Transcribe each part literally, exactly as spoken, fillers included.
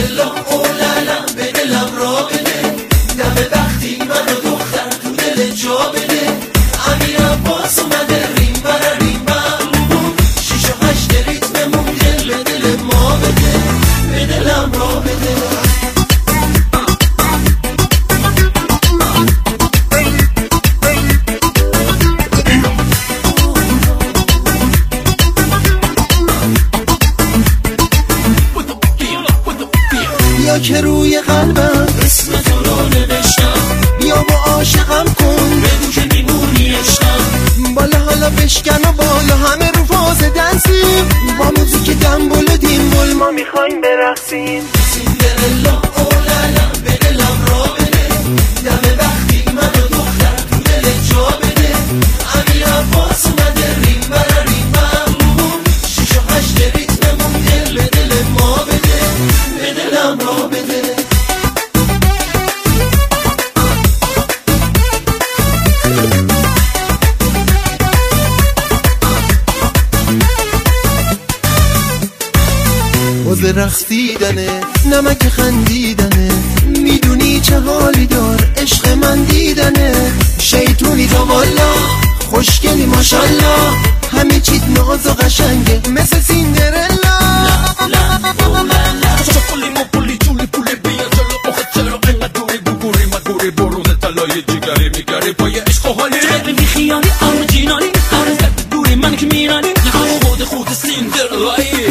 سیندرلا اولالا به دلم را بده، دم وقتی منو دختر تو دل جا بده. امیر عباس اومده ریم برا ریم بم، شیش و هشت ریتممون دل به دل ما بده، به دلم را بده. یا که روی قلبم اسم تو رو نوشتم، بیا با عاشقم کن بگو که میمونی عشقم. بالا حالا بشکن و بالا همه رو فاز دنسیم، با موزیک دنبول و دیمبول ما میخوایم برقصیم. سیندرلا اولالا به دلم را بده، دم وقتی منو دختر تو دل جا بده. امیر عباس اومده ریم برا ریم بم، شیش و هشت ریتممون دل به دل ما بده، به دلم را بده. باز رقصیدنه نمک خندیدنه، میدونی چه حالی دار عشق من دیدنه. شیطونی تا والا خوشگلی ماشالله، همه چیت ناز و قشنگه مثل سیندرلا. طلای جگری میگری پای عشق و حالی چقدر بیخیالی اورجینالی، آره زد دوری من که میرانی نخواه خود خود سیندرلایی.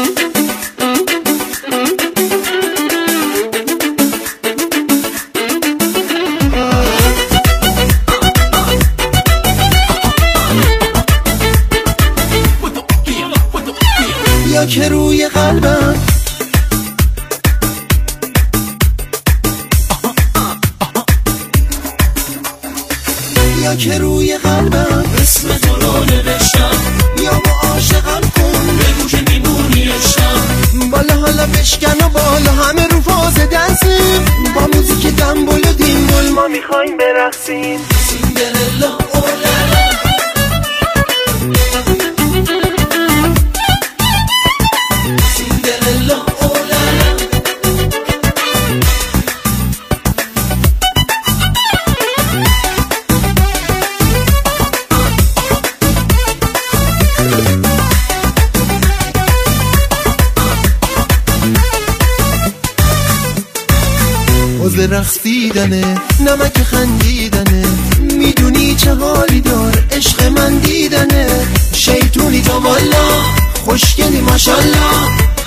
یا که روی قلبم یا که روی قلبم اسم تو رو نوشتم، یا با عاشقم کن بگو که میمونی عشقم. بالا حالا بشکن و بالا همه رو فاز دنسیم، با موزیک دنبول و دیمبول ما میخوایم برقصیم. سیندرلا اولالا سیندرلا اولالا. باز رقصیدنه نمک خندیدنه، میدونی چه حالی دار عشق من دیدنه. شیطونی تا والا خوشگلی ماشالله،